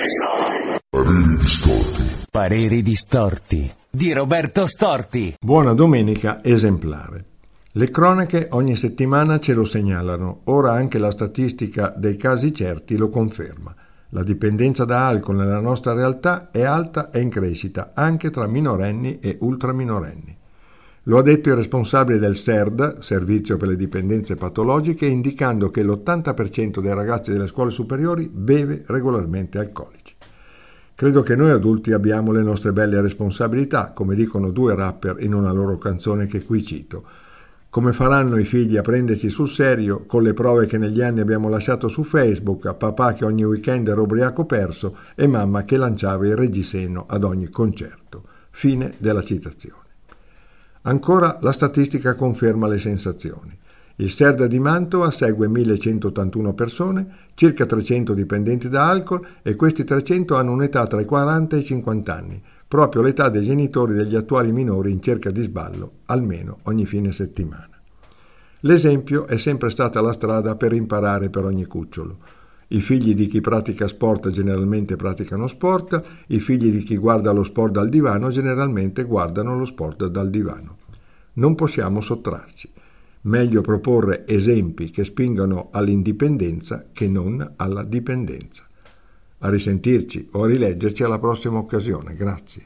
Pareri distorti. Pareri distorti di Roberto Storti. Buona domenica esemplare. Le cronache ogni settimana ce lo segnalano, ora anche la statistica dei casi certi lo conferma. La dipendenza da alcol nella nostra realtà è alta e in crescita, anche tra minorenni e ultraminorenni. Lo ha detto il responsabile del SERD, Servizio per le Dipendenze Patologiche, indicando che l'80% dei ragazzi delle scuole superiori beve regolarmente alcolici. Credo che noi adulti abbiamo le nostre belle responsabilità, come dicono due rapper in una loro canzone che qui cito. Come faranno i figli a prenderci sul serio con le prove che negli anni abbiamo lasciato su Facebook, a papà che ogni weekend era ubriaco perso e mamma che lanciava il reggiseno ad ogni concerto. Fine della citazione. Ancora la statistica conferma le sensazioni. Il SERD di Mantova segue 1181 persone, circa 300 dipendenti da alcol e questi 300 hanno un'età tra i 40 e i 50 anni, proprio l'età dei genitori degli attuali minori in cerca di sballo, almeno ogni fine settimana. L'esempio è sempre stata la strada per imparare per ogni cucciolo. I figli di chi pratica sport generalmente praticano sport, i figli di chi guarda lo sport dal divano generalmente guardano lo sport dal divano. Non possiamo sottrarci. Meglio proporre esempi che spingano all'indipendenza che non alla dipendenza. A risentirci o a rileggerci alla prossima occasione. Grazie.